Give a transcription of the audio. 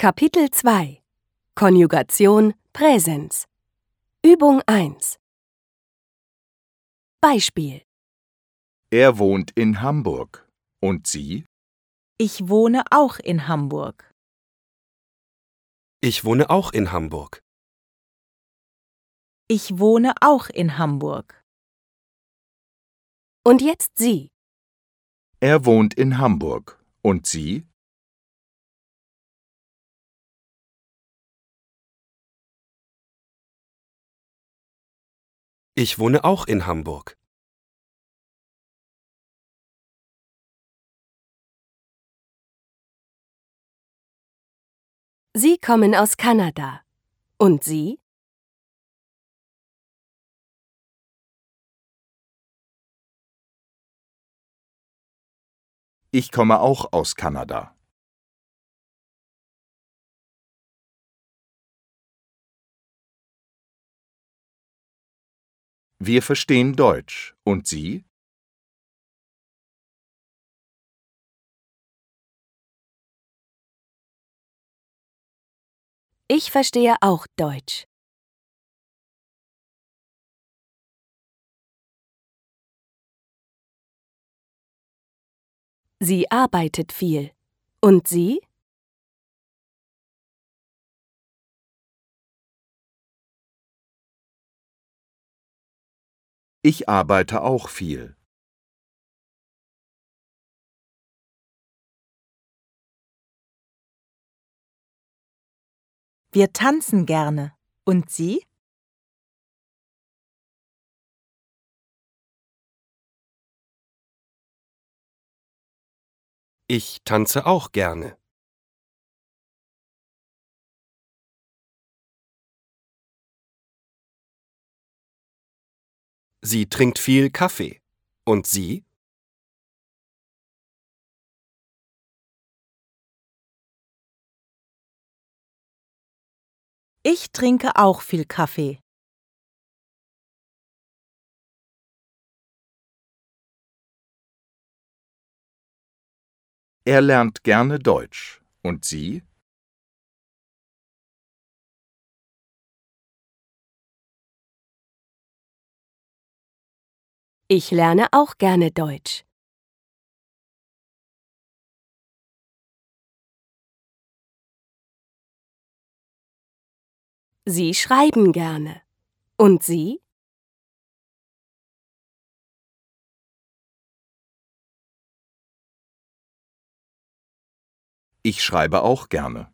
Kapitel 2 Konjugation Präsens Übung 1 Beispiel: Er wohnt in Hamburg. Und Sie? Ich wohne auch in Hamburg. Ich wohne auch in Hamburg. Ich wohne auch in Hamburg. Und jetzt Sie. Er wohnt in Hamburg. Und Sie? Ich wohne auch in Hamburg. Sie kommen aus Kanada. Und Sie? Ich komme auch aus Kanada. Wir verstehen Deutsch. Und Sie? Ich verstehe auch Deutsch. Sie arbeitet viel. Und Sie? Ich arbeite auch viel. Wir tanzen gerne. Und Sie? Ich tanze auch gerne. Sie trinkt viel Kaffee. Und Sie? Ich trinke auch viel Kaffee. Er lernt gerne Deutsch. Und Sie? Ich lerne auch gerne Deutsch. Sie schreiben gerne. Und Sie? Ich schreibe auch gerne.